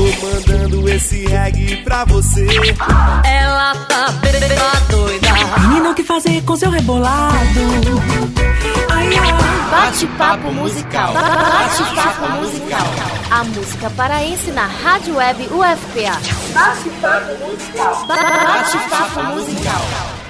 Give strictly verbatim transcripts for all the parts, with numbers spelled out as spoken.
mandando esse reggae pra você. Ela tá bebê doida. Menina, o que fazer com seu rebolado? Ai, ai. Bate-papo musical. Bate-papo musical. A música paraense na Rádio Web U F P A. Bate-papo musical. Bate-papo musical.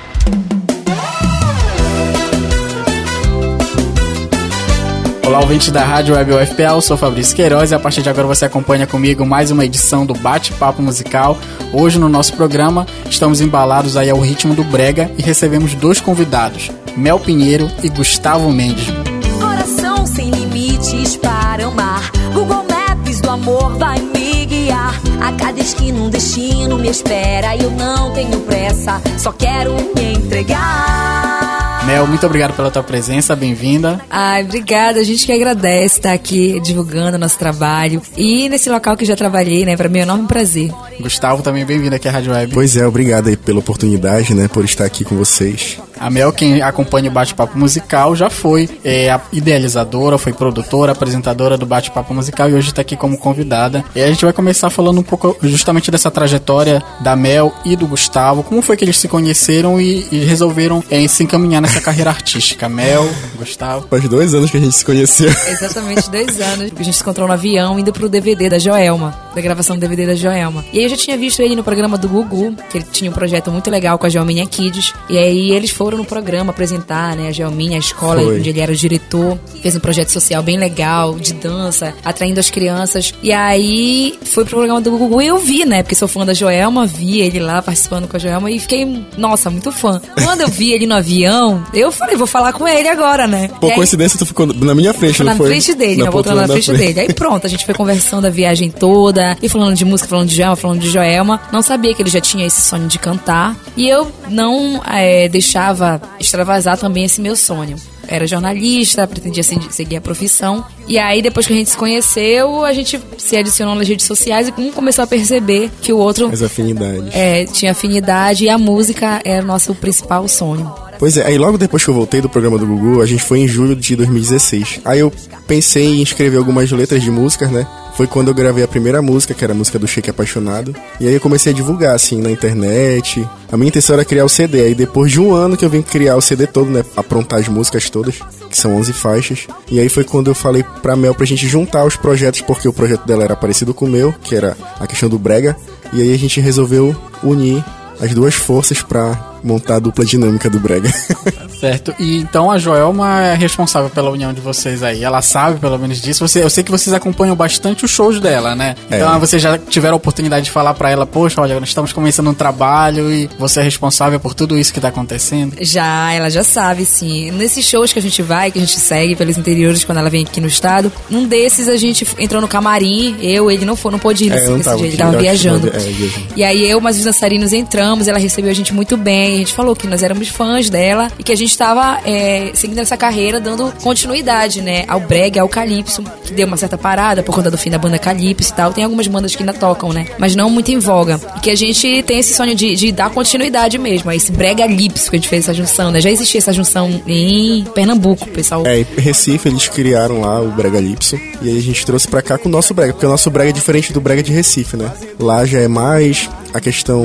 Olá, ouvintes da Rádio Web U F P A, eu sou Fabrício Queiroz e a partir de agora você acompanha comigo mais uma edição do Bate-Papo Musical. Hoje no nosso programa estamos embalados aí ao ritmo do brega e recebemos dois convidados, Mel Pinheiro e Gustavo Mendes. Coração sem limites para amar, Google Maps do amor vai me guiar. A cada esquina um destino me espera e eu não tenho pressa, só quero me entregar. Mel, muito obrigado pela tua presença, bem-vinda. Ai, obrigada, a gente que agradece estar aqui divulgando nosso trabalho e nesse local que já trabalhei, né, para mim é um enorme prazer. Gustavo, também bem-vindo aqui à Rádio Web. Pois é, obrigado aí pela oportunidade, né, por estar aqui com vocês. A Mel, quem acompanha o Bate-Papo Musical, já foi é, a idealizadora, foi produtora, apresentadora do Bate-Papo Musical e hoje está aqui como convidada. E a gente vai começar falando um pouco justamente dessa trajetória da Mel e do Gustavo. Como foi que eles se conheceram e, e resolveram é, se encaminhar nessa carreira artística? Mel, Gustavo. Faz dois anos que a gente se conheceu. Exatamente, dois anos. A gente se encontrou no avião indo pro D V D da Joelma, da gravação do D V D da Joelma. E aí eu já tinha visto ele no programa do Gugu, que ele tinha um projeto muito legal com a Joelminha Kids. E aí eles foram no programa apresentar, né, a Joelminha, a escola Foi. onde ele era o diretor. Fez um projeto social bem legal, de dança, atraindo as crianças. E aí foi pro programa do Gugu e eu vi, né, porque sou fã da Joelma, vi ele lá participando com a Joelma e fiquei, nossa, muito fã. Quando eu vi ele no avião, eu falei, vou falar com ele agora, né? Por aí, coincidência, tu ficou na minha frente, não na foi? Na frente dele, na voltando na frente, frente dele. Aí pronto, a gente foi conversando a viagem toda, e falando de música, falando de Joelma, falando de Joelma. Não sabia que ele já tinha esse sonho de cantar. E eu não é, deixava extravasar também esse meu sonho. Era jornalista, pretendia seguir a profissão. E aí, depois que a gente se conheceu, a gente se adicionou nas redes sociais e um começou a perceber que o outro... As afinidades. É, tinha afinidade e a música era o nosso principal sonho. Pois é, aí logo depois que eu voltei do programa do Gugu, a gente foi em julho de dois mil e dezesseis. Aí eu pensei em escrever algumas letras de músicas, né? Foi quando eu gravei a primeira música, que era a música do Shake Apaixonado. E aí eu comecei a divulgar, assim, na internet. A minha intenção era criar o C D. Aí depois de um ano que eu vim criar o C D todo, né? Aprontar as músicas todas, que são onze faixas. E aí foi quando eu falei pra Mel pra gente juntar os projetos, porque o projeto dela era parecido com o meu, que era a questão do brega. E aí a gente resolveu unir as duas forças pra montar a dupla dinâmica do brega. Certo, e então a Joelma é responsável pela união de vocês aí, ela sabe pelo menos disso. Você, eu sei que vocês acompanham bastante os shows dela, né? Então é. Vocês já tiveram a oportunidade de falar pra ela, poxa, olha, nós estamos começando um trabalho e você é responsável por tudo isso que tá acontecendo? Já, ela já sabe, sim. Nesses shows que a gente vai, que a gente segue pelos interiores quando ela vem aqui no estado, um desses a gente entrou no camarim, eu, ele não foi, não pôde ir nesse, é, nesse dia, ele tava viajando. É, viajando. E aí eu, mais os dançarinos entramos, ela recebeu a gente muito bem, a gente falou que nós éramos fãs dela e que a gente estava é, seguindo essa carreira, dando continuidade, né, ao brega, ao calypso, que deu uma certa parada por conta do fim da banda Calypso e tal. Tem algumas bandas que ainda tocam, né, mas não muito em voga. E que a gente tem esse sonho de, de dar continuidade mesmo, a esse brega calypso que a gente fez essa junção, né. Já existia essa junção em Pernambuco, pessoal. É, em Recife eles criaram lá o brega calypso e aí a gente trouxe pra cá com o nosso brega, porque o nosso brega é diferente do brega de Recife, né. Lá já é mais a questão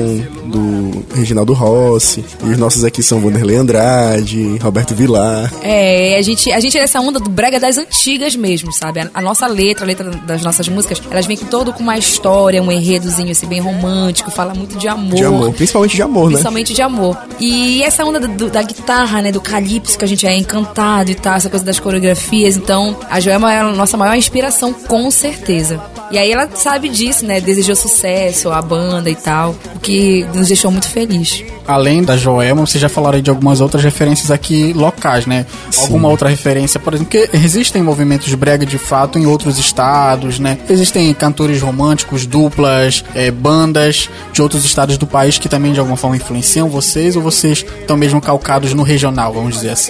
do Reginaldo Rossi, e os nossos aqui são Wanderlei Andrade, Roberto Vilar. É, a gente, a gente é essa onda do brega das antigas mesmo, sabe? A, a nossa letra, a letra das nossas músicas, elas vêm com todo com uma história, um enredozinho assim, bem romântico, fala muito de amor. De amor, principalmente de amor, principalmente né? Principalmente de amor. E essa onda do, do, da guitarra, né, do calypso, que a gente é encantado e tal, essa coisa das coreografias. Então, a Joelma é a nossa maior inspiração, com certeza. E aí ela sabe disso, né? Desejou sucesso à banda e tal, o que nos deixou muito feliz. Além da Joelma, vocês já falaram aí de algumas outras referências aqui locais, né? Sim. Alguma outra referência, por exemplo, porque existem movimentos brega de fato em outros estados, né? Existem cantores românticos, duplas, é, bandas de outros estados do país que também de alguma forma influenciam vocês, ou vocês estão mesmo calcados no regional, vamos dizer assim?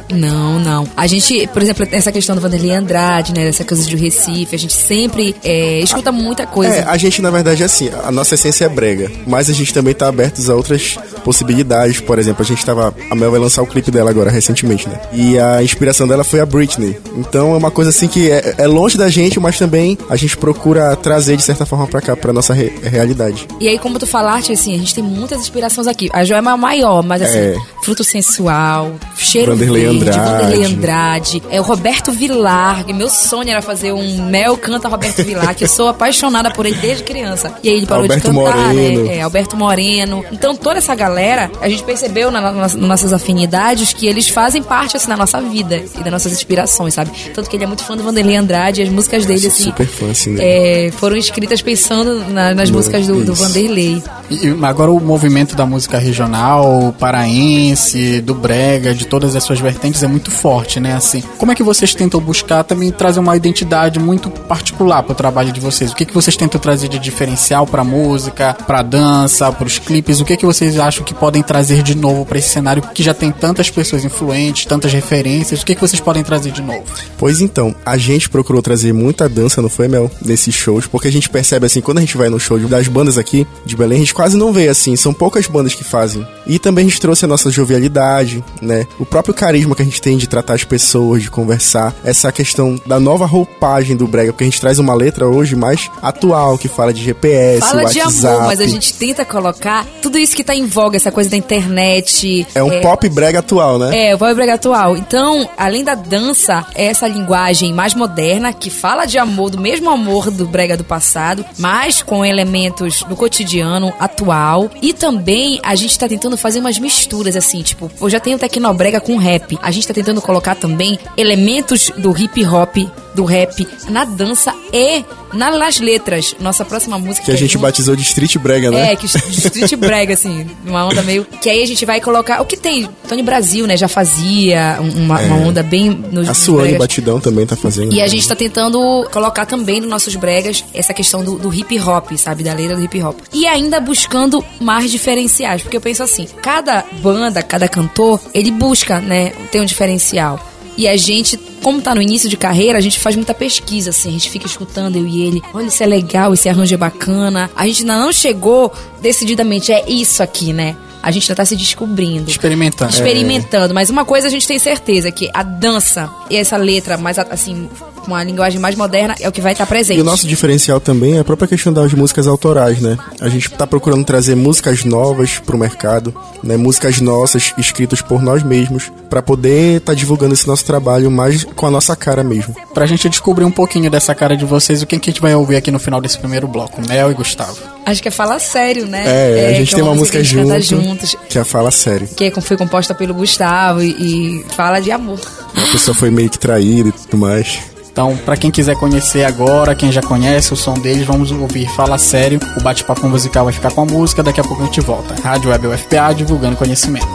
Não, não. A gente, por exemplo, essa questão do Vanderlei Andrade, né? Essa coisa de Recife, a gente sempre é, escuta muita coisa. É, a gente, na verdade, é assim, a nossa essência é brega, mas a gente também tá abertos a outras possibilidades. Por exemplo, a gente tava... A Mel vai lançar o clipe dela agora, recentemente, né? E a inspiração dela foi a Britney. Então é uma coisa assim que é, é longe da gente, mas também a gente procura trazer, de certa forma, pra cá, pra nossa re- realidade. E aí, como tu falaste, assim, a gente tem muitas inspirações aqui. A Joelma é a maior, mas assim, é. Fruto Sensual, Cheiro Vanderlei Verde, Andrade. Vanderlei Andrade, é o Roberto Vilar, que meu sonho era fazer um Mel Canta Roberto Vilar, que eu sou apaixonada por ele desde criança. E aí ele parou Alberto de cantar, Moreno. né? É, Alberto Moreno. Então toda essa galera, a gente percebeu na, na, nas nossas afinidades que eles fazem parte, assim, da nossa vida e das nossas inspirações, sabe? Tanto que ele é muito fã do Vanderlei Andrade, as músicas dele, assim, super fã, assim, né? é, foram escritas pensando na, nas No, músicas do, do Vanderlei. E agora o movimento da música regional, paraense, do brega, de todas as suas vertentes é muito forte, né? Assim, como é que vocês tentam buscar também trazer uma identidade muito particular para o trabalho de vocês? O que que vocês tentam trazer de diferencial para música, para dança, para os clipes? O que que vocês acham que podem trazer de novo para esse cenário que já tem tantas pessoas influentes, tantas referências? O que que vocês podem trazer de novo? Pois então, a gente procurou trazer muita dança, não foi, Mel? Nesses shows, porque a gente percebe assim, quando a gente vai no show das bandas aqui de Belém, a gente quase não vê assim, são poucas bandas que fazem. E também a gente trouxe a nossa jovialidade, né? O próprio carisma que a gente tem de tratar as pessoas, de conversar, essa questão da nova roupagem do brega, porque a gente traz uma letra hoje mais atual, que fala de G P S, fala WhatsApp. de amor, mas a gente tenta colocar tudo isso que tá em voga, essa coisa da internet. É um é, pop brega atual, né? É, o pop brega atual. Então, além da dança, é essa linguagem mais moderna, que fala de amor, do mesmo amor do brega do passado, mas com elementos do cotidiano atual. E também a gente tá tentando fazer umas misturas, assim, tipo, eu já tenho tecnobrega com rap. A gente tá tentando colocar também elementos do hip hop, do rap, na dança e nas letras. Nossa próxima música... Que a gente junto, batizou de Street Brega, né? É, que Street Brega, assim, uma onda meio... Que aí a gente vai colocar... O que tem? Tony Brasil, né? Já fazia uma, é. uma onda bem... Nos, a Suane Batidão também tá fazendo. E a gente tá tentando colocar também nos nossos bregas essa questão do, do hip hop, sabe? Da letra do hip hop. E ainda buscando mais diferenciais. Porque eu penso assim, cada banda, cada cantor, ele busca, né? Tem um diferencial. E a gente, como tá no início de carreira, a gente faz muita pesquisa, assim. A gente fica escutando, eu e ele. Olha, isso é legal, esse arranjo é bacana. A gente ainda não chegou decididamente, é isso aqui, né? A gente ainda tá se descobrindo. Experimentando. Experimentando. É. Mas uma coisa a gente tem certeza, que a dança e essa letra mais, assim, com uma linguagem mais moderna, é o que vai estar presente. E o nosso diferencial também é a própria questão das músicas autorais, né? A gente tá procurando trazer músicas novas pro mercado, né? Músicas nossas, escritas por nós mesmos, pra poder tá divulgando esse nosso trabalho mais com a nossa cara mesmo. Pra gente descobrir um pouquinho dessa cara de vocês, o que, que a gente vai ouvir aqui no final desse primeiro bloco? Mel e Gustavo. Acho que é Fala Sério, né? É, é a gente tem uma música, música junto, juntos, que é Fala Sério. Que foi composta pelo Gustavo e, e fala de amor. A pessoa foi meio que traída e tudo mais. Então, pra quem quiser conhecer agora, quem já conhece o som deles, vamos ouvir Fala Sério. O bate-papo musical vai ficar com a música, daqui a pouco a gente volta. Rádio Web U F P A, divulgando conhecimento.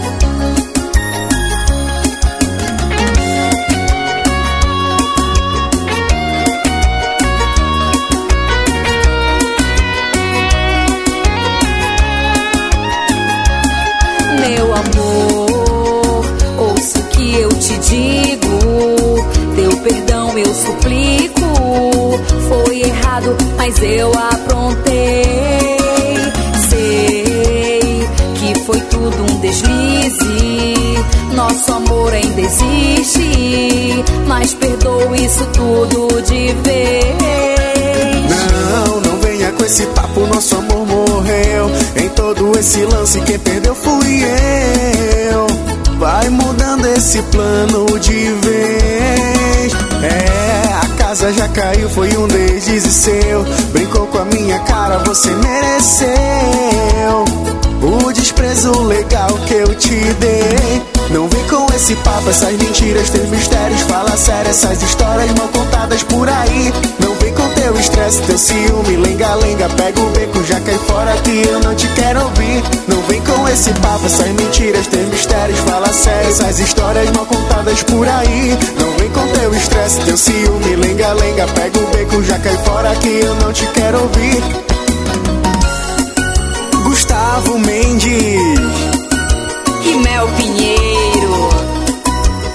Meu amor, ouça o que eu te digo. Teu perdão eu suplico. Foi errado, mas eu aprontei. Sei que foi tudo um deslize. Nosso amor ainda existe, mas perdoo isso tudo de vez. Não, não venha com esse papo, nosso amor morreu. Em todo esse lance quem perdeu fui eu. Vai mudando esse plano de vez. É, a casa já caiu, foi um deslize seu. Brincou com a minha cara, você mereceu o desprezo legal que eu te dei. Não vem com esse papo, essas mentiras, teus mistérios. Fala sério, essas histórias mal contadas por aí. Não vem com teu estresse, teu ciúme, lenga-lenga. Pega o beco, já cai fora que eu não te quero ouvir. Não vem com esse papo, essas mentiras, teus mistérios. Fala sério, essas histórias mal contadas por aí. Não vem com teu estresse, teu ciúme, lenga-lenga. Pega o beco, já cai fora que eu não te quero ouvir. Gustavo Mendes e Mel Pinheiro.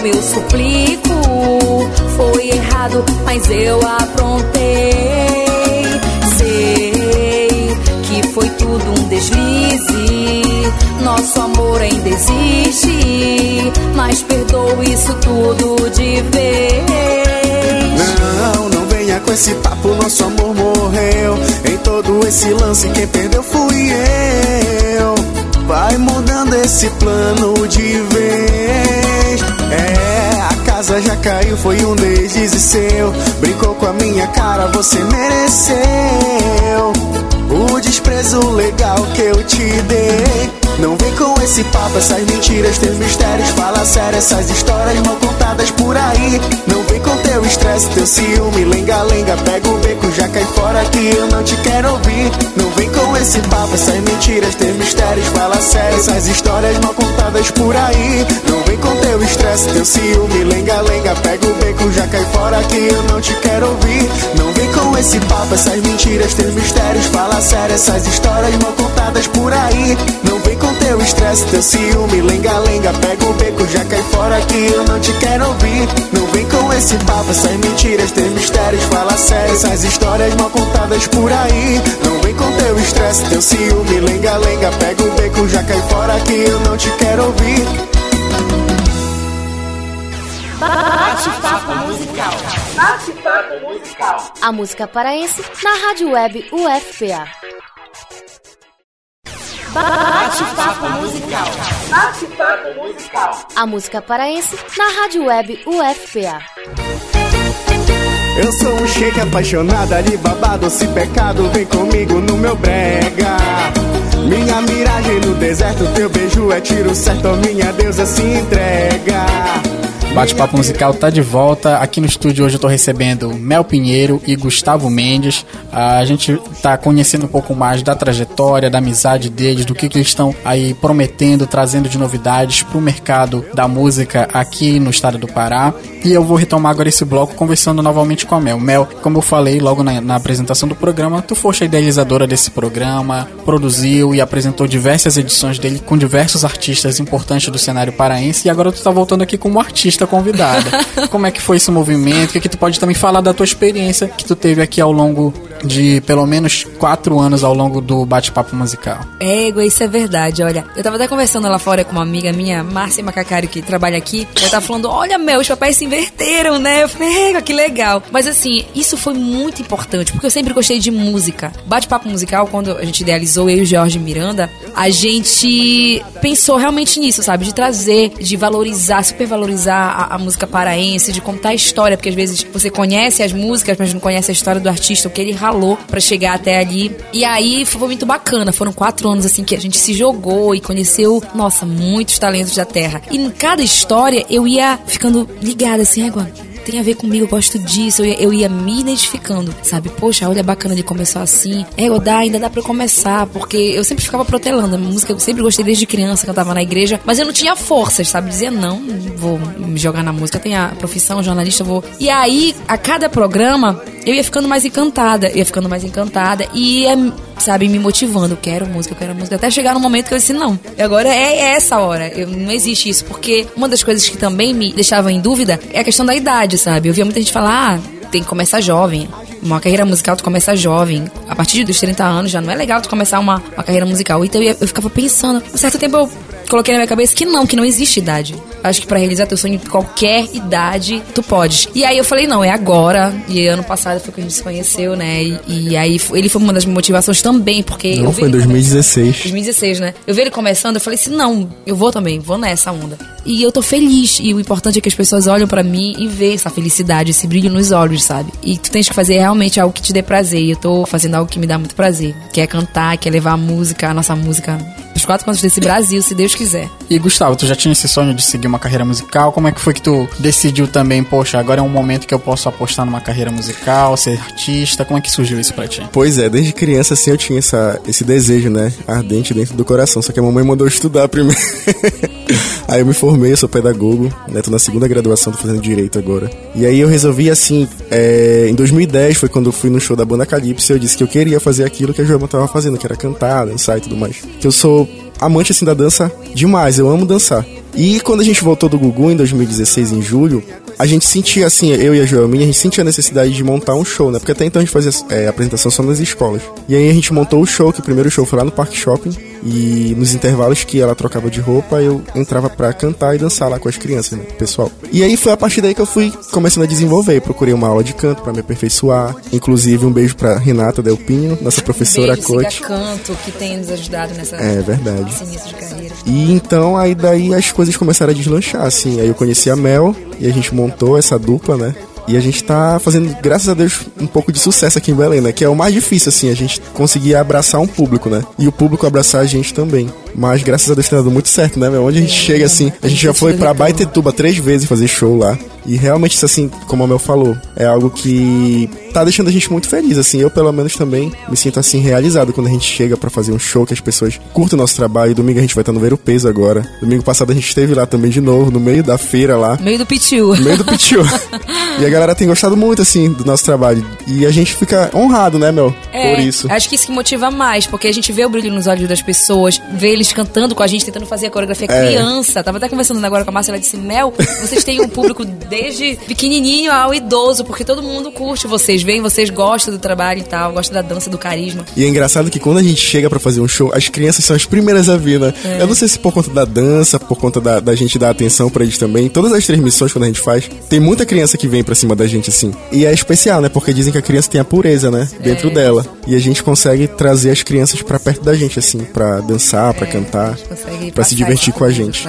como eu suplico. Foi errado, mas eu aprontei. Sei que foi tudo um deslize. Nosso amor ainda existe, mas perdoo isso tudo de vez. Não, não venha com esse papo, nosso amor morreu. Em todo esse lance quem perdeu fui eu. Vai mudando esse plano de vez. É, a casa já caiu, foi um deslize seu. Brincou com a minha cara, você mereceu o desprezo legal que eu te dei. Não vem com esse papo, essas mentiras, teus mistérios. Fala sério, essas histórias mal contadas por aí. Não vem com teu estresse, teu ciúme, lenga-lenga. Pega o beco, já cai fora que eu não te quero ouvir. Não vem com esse papo, essas mentiras, teus mistérios. Fala sério, essas histórias mal contadas por aí. Não vem com teu estresse, teu ciúme, lenga-lenga. Pega o beco, já cai fora que eu não te quero ouvir. Não vem com esse papo, essas mentiras, teus mistérios. Fala sério, essas histórias mal contadas por aí. Não vem com teu estresse, teu ciúme, lenga-lenga. Pega o beco, já cai fora que eu não te quero ouvir. Não vem com esse papo, essas mentiras, teus mistérios. Fala sério, essas histórias mal contadas por aí. Não vem com teu estresse, teu ciúme, lenga-lenga. Pega o beco, já cai fora que eu não te quero ouvir. Bate-papo musical. Bate-papo musical. A música paraense na Rádio Web U F P A. Bate-papo musical. Bate-papo musical. A música paraense na Rádio Web U F P A. Eu sou um shake apaixonado, ali babado, se pecado, vem comigo no meu brega. Minha miragem no deserto, teu beijo é tiro certo, minha deusa se entrega. Bate-papo musical tá de volta. Aqui no estúdio hoje eu tô recebendo Mel Pinheiro e Gustavo Mendes. A gente tá conhecendo um pouco mais da trajetória, da amizade deles, do que, que eles estão aí prometendo, trazendo de novidades pro mercado da música aqui no estado do Pará. E eu vou retomar agora esse bloco conversando novamente com a Mel. Mel, como eu falei logo na, na apresentação do programa, tu foste a idealizadora desse programa, produziu e apresentou diversas edições dele com diversos artistas importantes do cenário paraense, e agora tu tá voltando aqui como artista convidada. Como é que foi esse movimento? O que, que tu pode também falar da tua experiência que tu teve aqui ao longo de pelo menos quatro anos ao longo do Bate-Papo Musical? É, isso é verdade. Olha, eu tava até conversando lá fora com uma amiga minha, Márcia Macacari, que trabalha aqui. Ela tava falando, olha, Mel, os papéis se inverteram, né? Eu falei, que legal. Mas assim, isso foi muito importante, porque eu sempre gostei de música. Bate-Papo Musical, quando a gente idealizou, eu e o Jorge Miranda, a gente pensou realmente nisso, sabe? De trazer, de valorizar, supervalorizar a, a música paraense, de contar a história, porque às vezes você conhece as músicas, mas não conhece a história do artista, o que ele ralou pra chegar até ali. E aí foi muito bacana. Foram quatro anos assim que a gente se jogou e conheceu, nossa, muitos talentos da terra. E em cada história eu ia ficando ligada assim, agora tem a ver comigo, eu gosto disso, eu ia, eu ia me identificando, sabe? Poxa, olha, bacana, ele começou assim, é, eu dá, ainda dá pra eu começar, porque eu sempre ficava protelando, a música eu sempre gostei desde criança, cantava na igreja, mas eu não tinha forças, sabe? Dizia, não, vou me jogar na música, eu tenho a profissão, jornalista, eu vou... E aí, a cada programa, eu ia ficando mais encantada, ia ficando mais encantada, e ia, sabe, me motivando, eu quero música, eu quero música, até chegar no momento que eu disse, não, agora é essa hora, eu, não existe isso, porque uma das coisas que também me deixava em dúvida é a questão da idade, sabe? Eu via muita gente falar, ah, tem que começar jovem. Uma carreira musical tu começa jovem. A partir dos trinta anos já não é legal tu começar uma, uma carreira musical. Então eu, eu ficava pensando, um certo tempo eu coloquei na minha cabeça que não, que não existe idade. Acho que pra realizar teu sonho em qualquer idade, tu podes. E aí eu falei, não, é agora. E ano passado foi que a gente se conheceu, né? E, e aí ele foi uma das motivações também, porque... Não, foi em dois mil e dezesseis. dois mil e dezesseis, né? Eu vi ele começando, eu falei assim, não, eu vou também, vou nessa onda. E eu tô feliz. E o importante é que as pessoas olham pra mim e vejam essa felicidade, esse brilho nos olhos, sabe? E tu tens que fazer realmente algo que te dê prazer. E eu tô fazendo algo que me dá muito prazer. Que é cantar, que é levar a música, a nossa música... os quatro cantos desse Brasil, se Deus quiser. E Gustavo, tu já tinha esse sonho de seguir uma carreira musical? Como é que foi que tu decidiu também, poxa, agora é um momento que eu posso apostar numa carreira musical, ser artista? Como é que surgiu isso pra ti? Pois é, desde criança assim eu tinha essa, esse desejo, né, ardente dentro do coração, só que a mamãe mandou eu estudar primeiro. Aí eu me formei, eu sou pedagogo, né, tô na segunda graduação, tô fazendo direito agora. E aí eu resolvi assim, é, em dois mil e dez foi quando eu fui no show da banda Calypso, eu disse que eu queria fazer aquilo que a Joelma tava fazendo, que era cantar, dançar e tudo mais. Que eu sou amante, assim, da dança demais. Eu amo dançar. E quando a gente voltou do Gugu em dois mil e dezesseis, em julho, a gente sentia, assim, eu e a Joelminha, a gente sentia a necessidade de montar um show, né? Porque até então a gente fazia é, apresentação só nas escolas. E aí a gente montou o show, que o primeiro show foi lá no Parque Shopping. E nos intervalos que ela trocava de roupa, eu entrava pra cantar e dançar lá com as crianças, né, pessoal. E aí foi a partir daí que eu fui começando a desenvolver. Procurei uma aula de canto pra me aperfeiçoar. Inclusive, um beijo pra Renata Delpinho, nossa professora beijo, coach. Siga Canto, que tem nos ajudado nessa, é, verdade. nesse início de carreira. E então, aí daí as coisas começaram a deslanchar, assim. Aí eu conheci a Mel e a gente montou essa dupla, né? E a gente tá fazendo, graças a Deus, um pouco de sucesso aqui em Belém, né? Que é o mais difícil, assim, a gente conseguir abraçar um público, né? E o público abraçar a gente também. Mas graças a Deus tem dado muito certo, né, meu? Onde a gente é, chega, assim, a gente já foi pra Baitetuba três vezes fazer show lá. E realmente, isso, assim, como a Mel falou, é algo que tá deixando a gente muito feliz, assim. Eu, pelo menos, também me sinto, assim, realizado quando a gente chega pra fazer um show, que as pessoas curtem o nosso trabalho. Domingo a gente vai estar no Ver o Peso agora. Domingo passado a gente esteve lá também de novo, no meio da feira lá. Meio do Pitiu. No meio do Pitiu. E a galera tem gostado muito, assim, do nosso trabalho. E a gente fica honrado, né, Mel? É, por isso. Acho que isso que motiva mais, porque a gente vê o brilho nos olhos das pessoas, vê eles cantando com a gente, tentando fazer a coreografia é. criança. Tava até conversando agora com a Márcia, ela disse, Mel, vocês têm um público desde pequenininho ao idoso, porque todo mundo curte vocês, vem, vocês gostam do trabalho e tal, gostam da dança, do carisma. E é engraçado que quando a gente chega pra fazer um show, as crianças são as primeiras a vir, né? É. Eu não sei se por conta da dança, por conta da, da gente dar atenção pra eles também. Todas as transmissões, quando a gente faz, tem muita criança que vem pra cima da gente, assim. E é especial, né? Porque dizem que a criança tem a pureza, né? Dentro é. dela. E a gente consegue trazer as crianças pra perto da gente, assim, pra dançar, pra é. cantar, pra se divertir com a gente.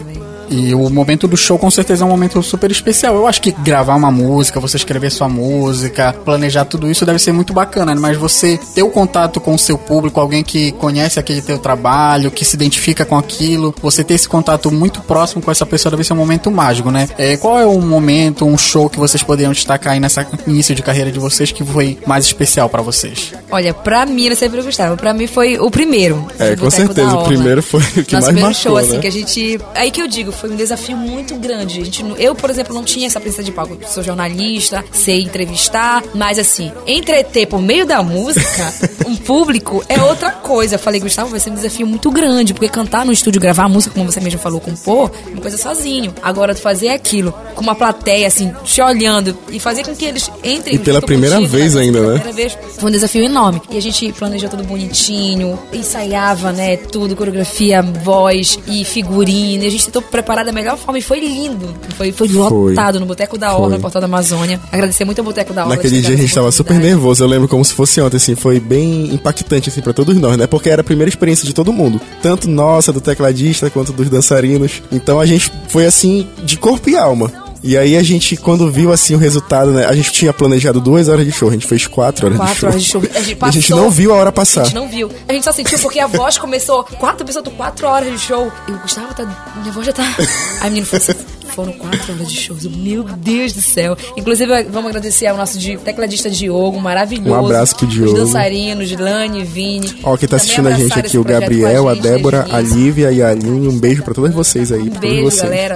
E o momento do show com certeza é um momento super especial. Eu acho que gravar uma música, você escrever sua música, planejar tudo isso deve ser muito bacana, né? Mas você ter o contato com o seu público, alguém que conhece aquele teu trabalho, que se identifica com aquilo, você ter esse contato muito próximo com essa pessoa deve ser um momento mágico, né? É, qual é o momento, um show que vocês poderiam destacar aí nessa início de carreira de vocês que foi mais especial pra vocês? Olha, pra mim, eu sempre gostava, pra mim foi o primeiro. É, com certeza, o primeiro foi o que Nosso mais marcou, Nosso primeiro show, né? assim, que a gente... Aí que eu digo, foi um desafio muito grande. A gente, eu, por exemplo, não tinha essa presença de palco. Eu sou jornalista, sei entrevistar, mas assim, entreter por meio da música um público é outra coisa. Eu falei, Gustavo, vai ser um desafio muito grande, porque cantar no estúdio, gravar música, como você mesmo falou, compor, é uma coisa sozinho. Agora, tu fazer aquilo com uma plateia, assim, te olhando e fazer com que eles entrem... E pela primeira contigo, vez né? ainda, pela né? Primeira vez, foi um desafio enorme. E a gente planejou tudo bonitinho, ensaiava, né, tudo, coreografia, voz e figurino. E a gente tentou preparar da melhor forma e foi lindo. Foi, foi lotado no Boteco da Orla, no Portal da Amazônia. Agradecer muito ao Boteco da Orla. Naquele dia a gente tava super nervoso. Eu lembro como se fosse ontem, assim. Foi bem impactante, assim, pra todos nós, né? Porque era a primeira experiência de todo mundo. Tanto nossa, do tecladista, quanto dos dançarinos. Então a gente foi, assim, de corpo e alma. E aí a gente, quando viu assim o resultado, né? A gente tinha planejado duas horas de show, a gente fez quatro horas quatro de show. Horas de show. A gente, passou, a gente não viu a hora passar. A gente não viu. A gente só sentiu porque a voz começou. Quatro pessoas, quatro horas de show. E o Gustavo tá. Minha voz já tá. Aí a menina falou assim: foram quatro horas de show. Meu Deus do céu. Inclusive, vamos agradecer ao nosso tecladista Diogo, maravilhoso. Um abraço pro Diogo. Os dançarinos, Lani, Vini. Ó, quem tá assistindo a gente aqui, o Gabriel, a, gente, a Débora, a Lívia e a Aline. Um beijo pra todas vocês aí. Um beijo, vocês. galera.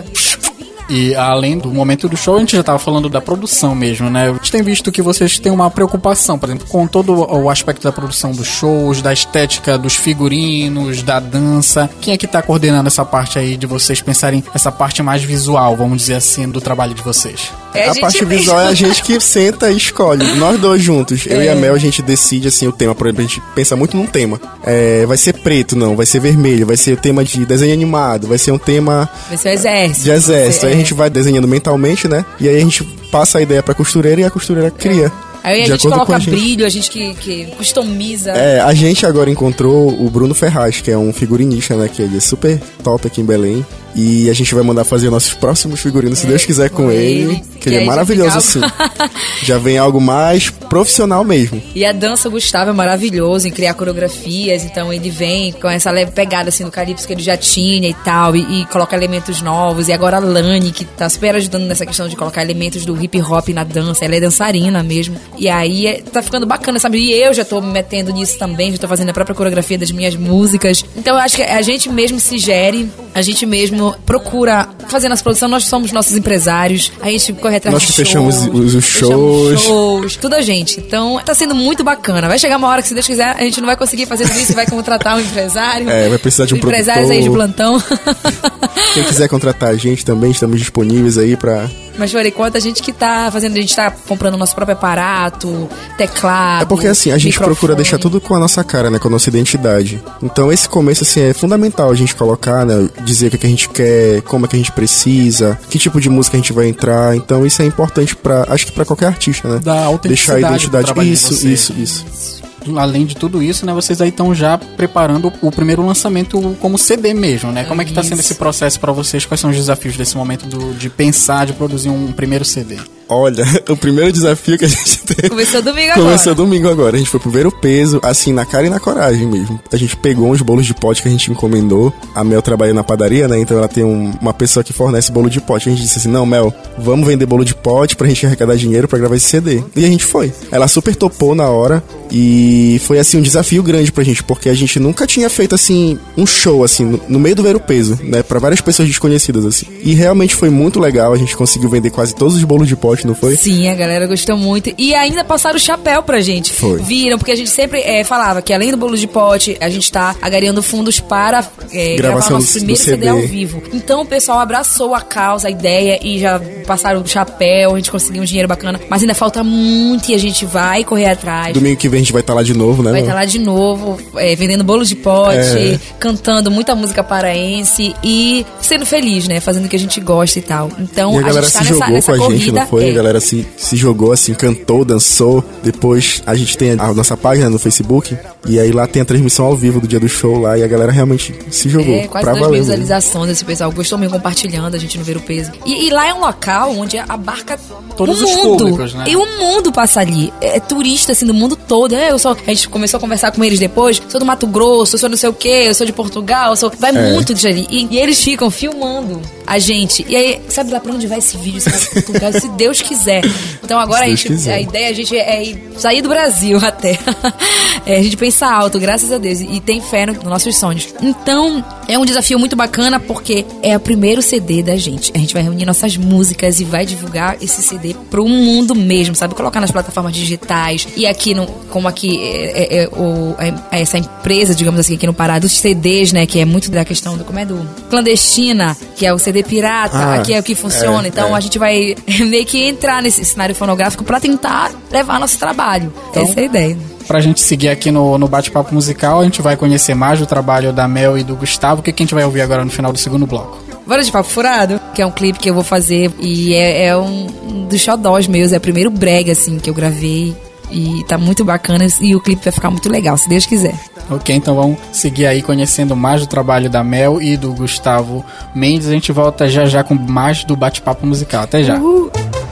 E além do momento do show, a gente já tava falando da produção mesmo, né? A gente tem visto que vocês têm uma preocupação, por exemplo, com todo o aspecto da produção dos shows, da estética dos figurinos, da dança. Quem é que tá coordenando essa parte aí de vocês pensarem essa parte mais visual, vamos dizer assim, do trabalho de vocês? É a, a parte mesmo. Visual é a gente que senta e escolhe. Nós dois juntos. Eu é. e a Mel, a gente decide, assim, o tema. Por exemplo, a gente pensa muito num tema. É, vai ser preto, não. Vai ser vermelho. Vai ser o tema de desenho animado. Vai ser um tema... Vai ser exército. De exército. Aí a gente vai desenhando mentalmente, né? E aí a gente passa a ideia pra costureira e a costureira cria. Aí a gente coloca a gente. brilho, a gente que, que customiza. É, a gente agora encontrou o Bruno Ferraz, que é um figurinista, né? Que ele é super top aqui em Belém. E a gente vai mandar fazer nossos próximos figurinos, é, se Deus quiser, com, com ele. ele que ele é maravilhoso, assim. Já vem algo mais profissional mesmo. E a dança, o Gustavo é maravilhoso em criar coreografias. Então ele vem com essa leve pegada, assim, do calypso que ele já tinha e tal. E, e coloca elementos novos. E agora a Lani, que tá super ajudando nessa questão de colocar elementos do hip hop na dança. Ela é dançarina mesmo. E aí é, tá ficando bacana, sabe? E eu já tô me metendo nisso também. Já tô fazendo a própria coreografia das minhas músicas. Então eu acho que a gente mesmo se gere. A gente mesmo ano, procura fazer nossa produção. Nós somos nossos empresários, a gente corre atrás nós de que shows. Fechamos os, os shows. shows. Tudo a gente. Então, tá sendo muito bacana. Vai chegar uma hora que, se Deus quiser, a gente não vai conseguir fazer tudo isso e vai contratar um empresário. É, vai precisar de um produtor. Empresários aí de plantão. Quem quiser contratar a gente também, estamos disponíveis aí pra... Mas, por enquanto, a gente que tá fazendo, a gente tá comprando o nosso próprio aparato, teclado. É porque, assim, a gente microfone. procura deixar tudo com a nossa cara, né? Com a nossa identidade. Então, esse começo, assim, é fundamental a gente colocar, né? Dizer o que, é que a gente quer, como é que a gente precisa, que tipo de música a gente vai entrar. Então, isso é importante pra, acho que pra qualquer artista, né? Da autenticidade. Deixar a identidade. Isso, isso, isso. Além de tudo isso, né, vocês aí estão já preparando o primeiro lançamento como C D mesmo, né? Como é que tá sendo esse processo para vocês? Quais são os desafios desse momento do, de pensar, de produzir um primeiro C D? Olha, o primeiro desafio que a gente teve... Começou domingo agora. Começou domingo agora. A gente foi pro ver o peso, assim, na cara e na coragem mesmo. A gente pegou uns bolos de pote que a gente encomendou. A Mel trabalha na padaria, né? Então ela tem um, uma pessoa que fornece bolo de pote. A gente disse assim, não, Mel, vamos vender bolo de pote pra gente arrecadar dinheiro pra gravar esse C D. E a gente foi. Ela super topou na hora e foi, assim, um desafio grande pra gente, porque a gente nunca tinha feito, assim, um show, assim, no, no meio do ver o peso, né? Pra várias pessoas desconhecidas, assim. E realmente foi muito legal. A gente conseguiu vender quase todos os bolos de pote, não foi? Sim, a galera gostou muito. E ainda passaram o chapéu pra gente. Foi. Viram, porque a gente sempre é, falava que além do bolo de pote, a gente tá agariando fundos para é, gravar nosso primeiro C D ao vivo. Então o pessoal abraçou a causa, a ideia, e já passaram o chapéu, a gente conseguiu um dinheiro bacana. Mas ainda falta muito e a gente vai correr atrás. Domingo que vem a gente vai estar tá lá de novo, né? Vai estar tá lá de novo, é, vendendo bolo de pote, é. cantando muita música paraense e sendo feliz, né? Fazendo o que a gente gosta e tal. Então e a, a galera gente tá se nessa, jogou nessa com a corrida. Gente, não foi? É. A galera se, se jogou, assim, cantou, dançou. Depois a gente tem a nossa página no Facebook e aí lá tem a transmissão ao vivo do dia do show lá e a galera realmente se jogou. É, quase duas mil visualizações esse pessoal. Gostou mesmo compartilhando, a gente não vê o peso. E, e lá é um local onde abarca todos o os mundo. públicos, né? E o mundo passa ali. É, é turista, assim, do mundo todo. É, eu sou, a gente começou a conversar com eles depois. Sou do Mato Grosso, eu sou não sei o quê, eu sou de Portugal, eu sou... Vai é. muito de ali. E, e eles ficam filmando a gente. E aí, sabe lá pra onde vai esse vídeo? Se vai pra Portugal, se Deus quiser. Então agora a, gente, a ideia a gente é ir, sair do Brasil até. É, a gente pensa alto, graças a Deus. E tem fé nos nossos sonhos. Então, é um desafio muito bacana porque é o primeiro C D da gente. A gente vai reunir nossas músicas e vai divulgar esse C D pro mundo mesmo, sabe? Colocar nas plataformas digitais. E aqui, no, como aqui é, é, é, o, é essa empresa, digamos assim, aqui no Pará, dos C Ds, né? Que é muito da questão do, como é, do clandestina, que é o C D pirata. Ah, aqui é o que funciona. É, então, é. a gente vai meio que entrar nesse cenário fonográfico pra tentar levar nosso trabalho. Então, essa é a ideia. Pra gente seguir aqui no, no bate-papo musical, a gente vai conhecer mais do trabalho da Mel e do Gustavo. O que, que a gente vai ouvir agora no final do segundo bloco? Bora de Papo Furado, que é um clipe que eu vou fazer e é, é um, um dos xodós meus, é o primeiro brega, assim, que eu gravei e tá muito bacana e o clipe vai ficar muito legal, se Deus quiser. Ok, então vamos seguir aí conhecendo mais do trabalho da Mel e do Gustavo Mendes. A gente volta já já com mais do bate-papo musical. Até já. Uhul.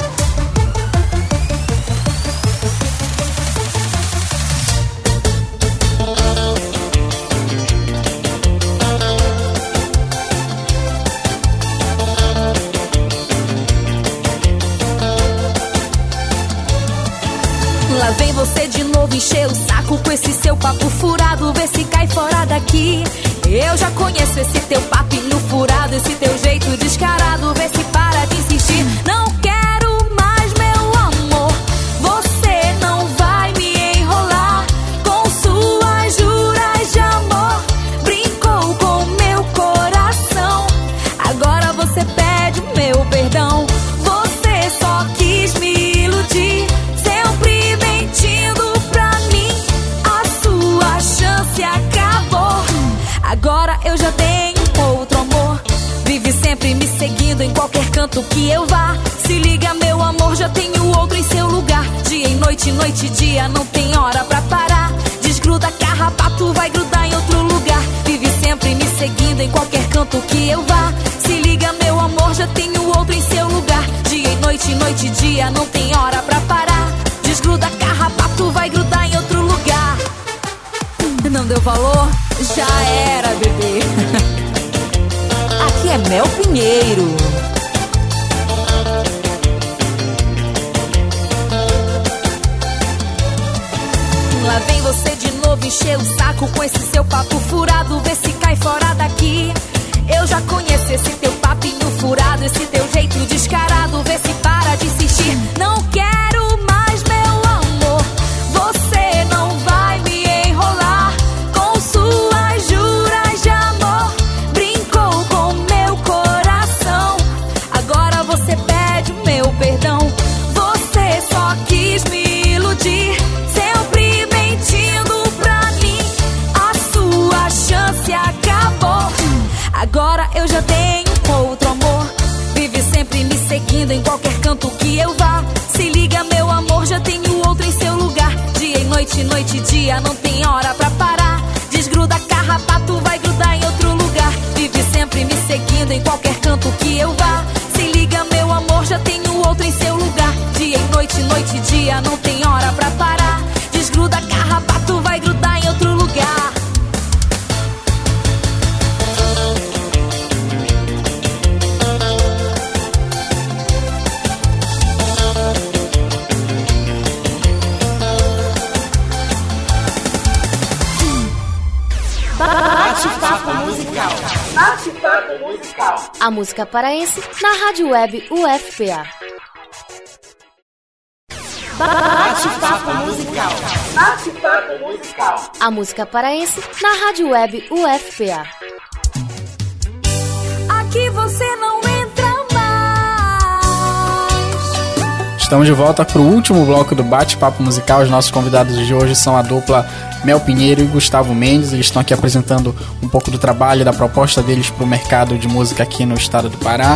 Lá vem você de novo encher o saco com esse seu papo furado, vê se cai fora daqui. Eu já conheço esse teu papinho furado, esse teu jeito descarado, vê se para de insistir. Não quero mais, meu amor, você não vai me enrolar com suas juras de amor. Brincou com meu coração, agora você pede o meu perdão. Você só quis me iludir, sempre mentindo pra mim. A sua chance acabou, agora eu já tenho outro amor. Vive sempre me seguindo em qualquer canto que eu vá. Se liga, meu amor, já tenho outro em seu lugar. Dia e noite, noite e dia, não tem hora pra parar. Desgruda, carrapato, vai grudar em outro lugar. Vive sempre me seguindo em qualquer canto que eu vá. Se liga, meu amor, já tenho outro em seu lugar. Dia e noite, noite e dia, não tem hora pra parar. Desgruda, carrapato, vai grudar em outro lugar. Não deu valor? Já era, bebê. Aqui é Mel Pinheiro. Lá vem você de novo encher o saco com esse seu papo furado, vê se cai fora daqui. Eu já conheço esse teu seguindo em qualquer canto que eu vá. Se liga, meu amor, já tenho outro em seu lugar. Dia e noite, noite e dia, não tem hora pra parar. Desgruda, carrapato, vai grudar em outro lugar. Vive sempre me seguindo em qualquer canto que eu vá. Se liga, meu amor, já tenho outro em seu lugar. Dia e noite, noite e dia, não tem hora pra parar. Desgruda, carrapato, vai grudar em outro lugar. Bate-papo musical. Bate-papo musical. A música paraense na rádio web U F P A. Bate-papo musical. Bate-papo musical. A música paraense na rádio web U F P A. Aqui você não entra mais. Estamos de volta para o último bloco do Bate-Papo Musical. Os nossos convidados de hoje são a dupla Mel Pinheiro e Gustavo Mendes. Eles estão aqui apresentando um pouco do trabalho e da proposta deles para o mercado de música aqui no estado do Pará.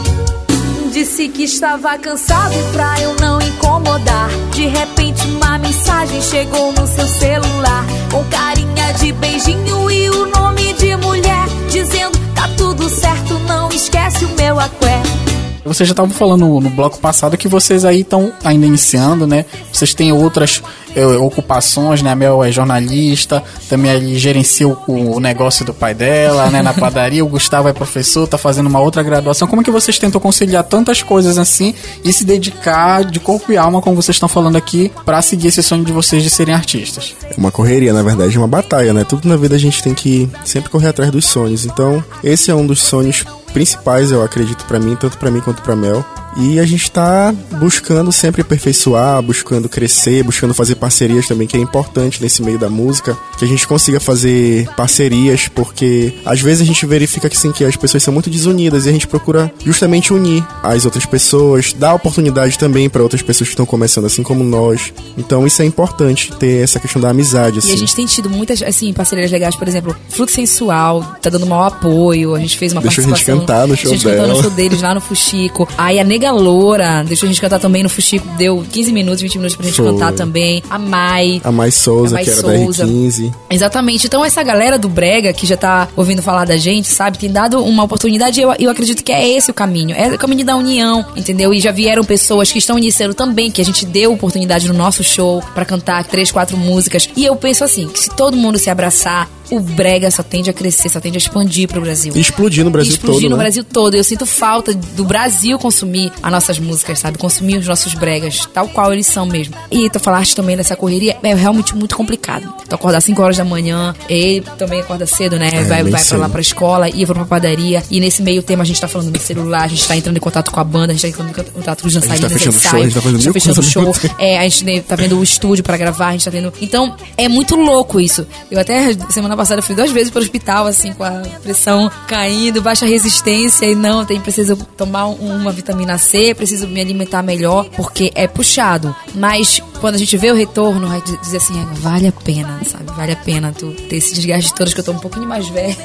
Disse que estava cansado e pra eu não incomodar, de repente uma mensagem chegou no seu celular, com carinha de beijinho e o nome de mulher, dizendo tá tudo certo, não esquece o meu aqué. Vocês já estavam falando no, no bloco passado que vocês aí estão ainda iniciando, né? Vocês têm outras é, ocupações, né? A Mel é jornalista, também ele gerencia o, o negócio do pai dela, né? Na padaria. O Gustavo é professor, tá fazendo uma outra graduação. Como é que vocês tentam conciliar tantas coisas assim e se dedicar de corpo e alma, como vocês estão falando aqui, pra seguir esse sonho de vocês de serem artistas? É uma correria, na verdade, é uma batalha, né? Tudo na vida a gente tem que sempre correr atrás dos sonhos. Então, esse é um dos sonhos principais, eu acredito, pra mim, tanto pra mim quanto pra Mel. E a gente tá buscando sempre aperfeiçoar, buscando crescer, buscando fazer parcerias também, que é importante nesse meio da música, que a gente consiga fazer parcerias, porque às vezes a gente verifica que, sim, que as pessoas são muito desunidas e a gente procura justamente unir as outras pessoas, dar oportunidade também para outras pessoas que estão começando assim como nós. Então isso é importante, ter essa questão da amizade, assim. E a gente tem tido muitas, assim, parcerias legais, por exemplo, Fluxo Sensual tá dando maior apoio, a gente fez uma Deixa participação... Deixa a gente cantar no show a gente dela. cantou no show deles lá no Fuxico. Aí a Nega Loura deixou a gente cantar também no Fuxico, deu quinze minutos, vinte minutos pra gente Foi. cantar também. A Mai. A Mai Souza, a Mai que era Souza. da R quinze. Exatamente. Então essa galera do Brega, que já tá ouvindo falar da gente, sabe, tem dado uma oportunidade e eu, eu acredito que é esse o caminho. É o caminho da união, entendeu? E já vieram pessoas que estão iniciando também, que a gente deu oportunidade no nosso show pra cantar três, quatro músicas. E eu penso assim, que se todo mundo se abraçar, o Brega só tende a crescer, só tende a expandir pro Brasil. E explodir no Brasil e explodir todo, no né? Brasil todo. Eu sinto falta do Brasil consumir as nossas músicas, sabe? Consumir os nossos bregas, tal qual eles são mesmo. E tu falaste também dessa correria, é realmente muito complicado. Tu acordar cinco horas da manhã, ele também acorda cedo, né? É, vai vai cedo. pra lá pra escola, e eu vou pra padaria. E nesse meio tempo a gente tá falando no celular, a gente tá entrando em contato com a banda, a gente tá entrando em contato com os dançarinos, tá fechando ensaios, show, a gente tá fazendo a gente tá mil fechando coisas ao show. mesmo tempo. É, a gente tá vendo o estúdio pra gravar, a gente tá vendo... Então, é muito louco isso. Eu até, semana passada, fui duas vezes pro hospital, assim, com a pressão caindo, baixa resistência, e não, tem, preciso tomar uma vitamina C, preciso me alimentar melhor, porque é puxado. Mas, quando a gente vê o retorno, vai dizer assim, vale a pena, sabe? Vale a pena tu ter esse desgaste todo, que eu tô um pouquinho mais velha.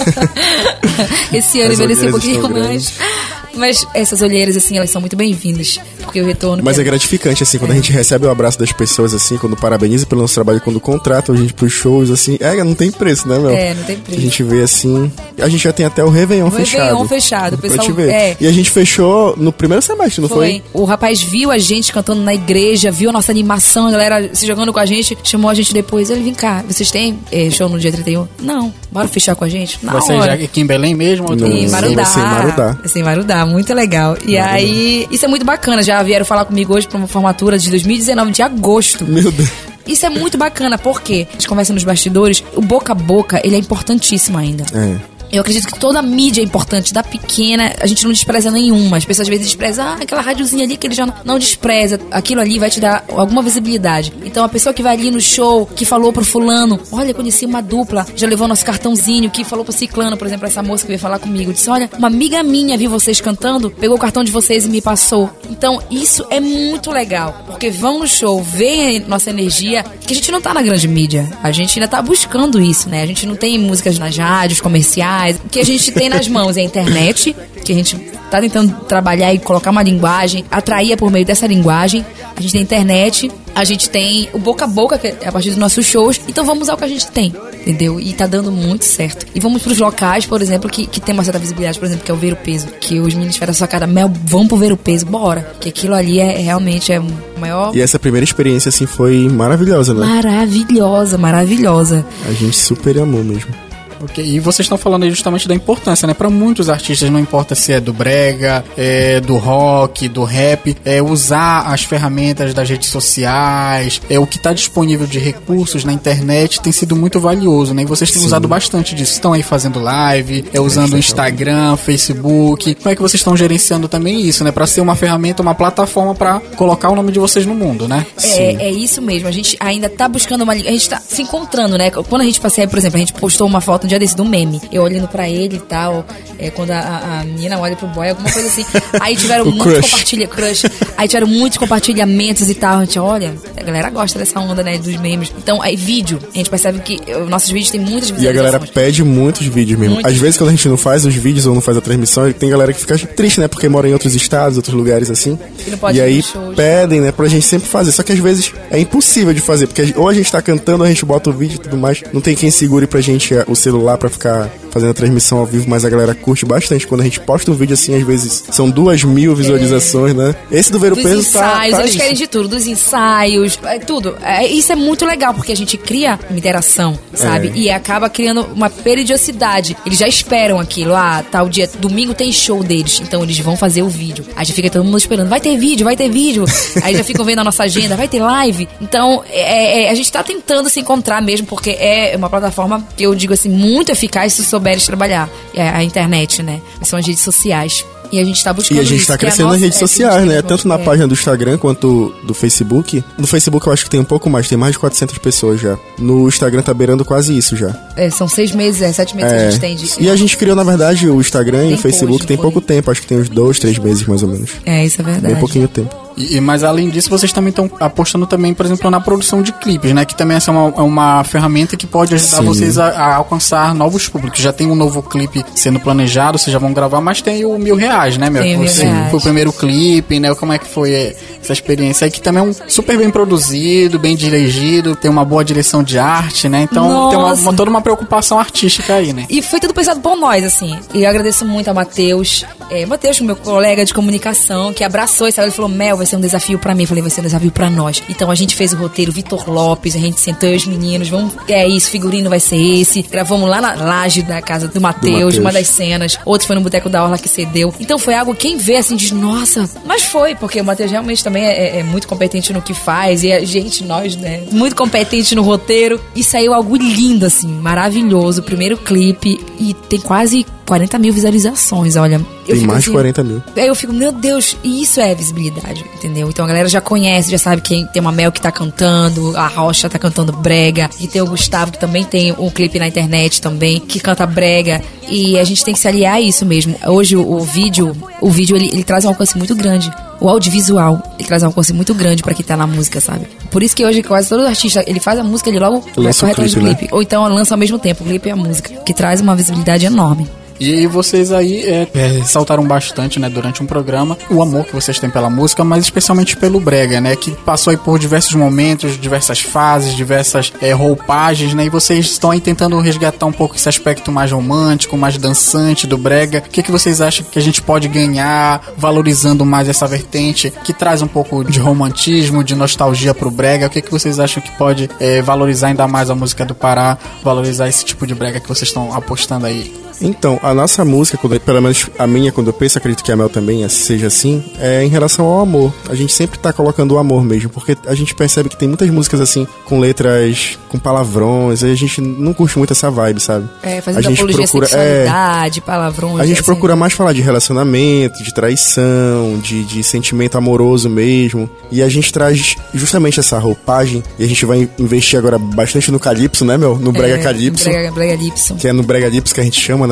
Esse ano envelheci um pouquinho mais. Mas essas olheiras, assim, elas são muito bem-vindas, porque o retorno... Mas é é gratificante, assim, quando é. a gente recebe o abraço das pessoas, assim, quando parabeniza pelo nosso trabalho, quando contratam a gente pros shows, assim, é, não tem preço, né, Mel? É, não tem preço. A gente vê, assim, a gente já tem até o Réveillon o fechado. Réveillon fechado, o pessoal... Pra te ver. É. E a gente fechou no primeiro semestre, não foi? Foi. O rapaz viu a gente cantando na igreja, viu a nossa animação, a galera se jogando com a gente, chamou a gente depois, ele, vem cá, vocês têm é, show no dia trinta e um? Não. Bora fechar com a gente? Na Você hora. já aqui em Belém mesmo? Ou Não, Em Marudá. vai ser em Marudá. Vai ser em Marudá, muito legal. E Marudá. Aí, isso é muito bacana. Já vieram falar comigo hoje pra uma formatura de dois mil e dezenove, de agosto. Meu Deus. Isso é muito bacana, porque a gente conversa nos bastidores, o boca a boca, ele é importantíssimo ainda. É. Eu acredito que toda a mídia é importante, da pequena, a gente não despreza nenhuma. As pessoas às vezes desprezam, ah, aquela rádiozinha ali que ele já não, não despreza. Aquilo ali vai te dar alguma visibilidade. Então a pessoa que vai ali no show, que falou pro fulano, olha, conheci uma dupla, já levou nosso cartãozinho, que falou pro ciclano, por exemplo, essa moça que veio falar comigo, disse, olha, uma amiga minha viu vocês cantando, pegou o cartão de vocês e me passou. Então, isso é muito legal, porque vão no show, vem a nossa energia, que a gente não tá na grande mídia, a gente ainda tá buscando isso, né? A gente não tem músicas nas rádios, comerciais, o que a gente tem nas mãos é a internet, que a gente tá tentando trabalhar e colocar uma linguagem, atrair por meio dessa linguagem. A gente tem internet, a gente tem o boca a boca, que é a partir dos nossos shows. Então vamos usar o que a gente tem, entendeu? E tá dando muito certo. E vamos pros locais, por exemplo, que, que tem uma certa visibilidade, por exemplo, que é o Ver o Peso. Que os meninos tiveram a sua cara, Mel, vamos pro Ver o Peso, bora. Que aquilo ali é, é realmente é o maior... E essa primeira experiência, assim, foi maravilhosa, né? Maravilhosa, maravilhosa. A gente super amou mesmo. Okay. E vocês estão falando aí justamente da importância, né? Para muitos artistas, não importa se é do brega, é do rock, do rap, é usar as ferramentas das redes sociais, é o que está disponível de recursos na internet tem sido muito valioso, né? E vocês têm Sim. usado bastante disso. Estão aí fazendo live, é usando o Instagram, Facebook. Como é que vocês estão gerenciando também isso, né? Para ser uma ferramenta, uma plataforma para colocar o nome de vocês no mundo, né? É, é isso mesmo. A gente ainda tá buscando uma... A gente tá se encontrando, né? Quando a gente passeia, por exemplo, a gente postou uma foto um dia desse, do meme, eu olhando pra ele e tal, é, quando a, a menina olha pro boy, alguma coisa assim, aí tiveram muitos compartilhamentos, crush, aí tiveram muitos compartilhamentos e tal, a gente olha, a galera gosta dessa onda, né, dos memes. Então, aí vídeo, a gente percebe que os nossos vídeos têm muitas visualizações. E a galera pede muitos vídeos mesmo. Muitos. Às vezes, quando a gente não faz os vídeos ou não faz a transmissão, tem galera que fica triste, né, porque mora em outros estados, outros lugares assim, e, não pode e aí pedem, né, pra gente sempre fazer, só que às vezes é impossível de fazer, porque ou a gente tá cantando, ou a gente bota o vídeo e tudo mais, não tem quem segure pra gente o celular pra ficar fazendo a transmissão ao vivo, mas a galera curte bastante. Quando a gente posta um vídeo assim, às vezes são duas mil visualizações, é. né? Esse do Ver o dos Peso ensaios, tá, tá eles isso. querem de tudo, dos ensaios, é, tudo. É, isso é muito legal, porque a gente cria uma interação, sabe? É. E acaba criando uma periodicidade. Eles já esperam aquilo. Ah, tal dia, domingo tem show deles, então eles vão fazer o vídeo. Aí já fica todo mundo esperando, vai ter vídeo, vai ter vídeo. Aí já ficam vendo a nossa agenda, vai ter live. Então, é, é, a gente tá tentando se encontrar mesmo, porque é uma plataforma que eu digo assim, muito eficaz se souberes trabalhar. É a internet, né? São as redes sociais. E a gente tá buscando. E a gente isso, tá crescendo nas redes é, sociais, né? Tanto na é. página do Instagram quanto do Facebook. No Facebook eu acho que tem um pouco mais, tem mais de quatrocentas pessoas já. No Instagram tá beirando quase isso já. É, são seis meses, é, sete meses é. que a gente tem de... E a gente criou, na verdade, o Instagram tem e o Facebook tem pouco tempo, acho que tem uns dois, três meses mais ou menos. É, isso é verdade. Bem pouquinho tempo. E, mas além disso, vocês também estão apostando também, por exemplo, na produção de clipes, né? Que também essa é uma, é uma ferramenta que pode ajudar Sim. vocês a, a alcançar novos públicos. Já tem um novo clipe sendo planejado, vocês já vão gravar, mas tem o Mil Reais, né, meu? Tem o Mil Reais. Foi o primeiro clipe, né? Como é que foi essa experiência aí? Que também é um super bem produzido, bem dirigido, tem uma boa direção de arte, né? Então Nossa. tem uma, uma, toda uma preocupação artística aí, né? E foi tudo pensado por nós, assim. E eu agradeço muito a Matheus, é, Matheus, meu colega de comunicação, que abraçou isso. Ele falou, Mel, vai ser um desafio pra mim. Eu falei, vai ser um desafio pra nós. Então a gente fez o roteiro, Vitor Lopes, a gente sentou os meninos, vamos, é isso, figurino vai ser esse. Gravamos lá na laje da casa do Matheus, uma das cenas. Outro foi no Boteco da Orla que cedeu. Então foi algo, quem vê assim diz, nossa, mas foi, porque o Matheus realmente também é, é muito competente no que faz. E a gente, nós, né, muito competente no roteiro. E saiu algo lindo, assim, maravilhoso. O primeiro clipe e tem quase quarenta mil visualizações, olha. Eu tem mais de assim, quarenta mil. Aí eu fico, meu Deus, e isso é visibilidade, entendeu? Então a galera já conhece, já sabe que tem uma Mel que tá cantando, a Rocha tá cantando brega, e tem o Gustavo que também tem um clipe na internet também, que canta brega, e a gente tem que se aliar a isso mesmo. Hoje o, o vídeo, o vídeo ele, ele traz um alcance muito grande. O audiovisual, ele traz um alcance muito grande pra quem tá na música, sabe? Por isso que hoje quase todo artista, ele faz a música, ele logo corre atrás do clipe. Né? Ou então lança ao mesmo tempo o clipe e a música, que traz uma visibilidade enorme. E vocês aí é, é, ressaltaram bastante, né, durante um programa, o amor que vocês têm pela música, mas especialmente pelo brega, né, que passou aí por diversos momentos, diversas fases, diversas é, roupagens, né, e vocês estão aí tentando resgatar um pouco esse aspecto mais romântico, mais dançante do brega. O que, que vocês acham que a gente pode ganhar valorizando mais essa vertente, que traz um pouco de romantismo, de nostalgia pro brega? O que, que vocês acham que pode é, valorizar ainda mais a música do Pará, valorizar esse tipo de brega que vocês estão apostando aí? Então, a nossa música, quando, pelo menos a minha, quando eu penso, acredito que a Mel também seja assim, é em relação ao amor. A gente sempre tá colocando o amor mesmo, porque a gente percebe que tem muitas músicas assim, com letras, com palavrões, e a gente não curte muito essa vibe, sabe? É, fazendo a gente apologia procura, à sexualidade, é, palavrões. A gente assim. procura mais falar de relacionamento, de traição, de, de sentimento amoroso mesmo, e a gente traz justamente essa roupagem, e a gente vai investir agora bastante no calypso, né, Mel? No brega é, calypso. Brega, brega calypso. Que é no brega calypso que a gente chama, né? Pra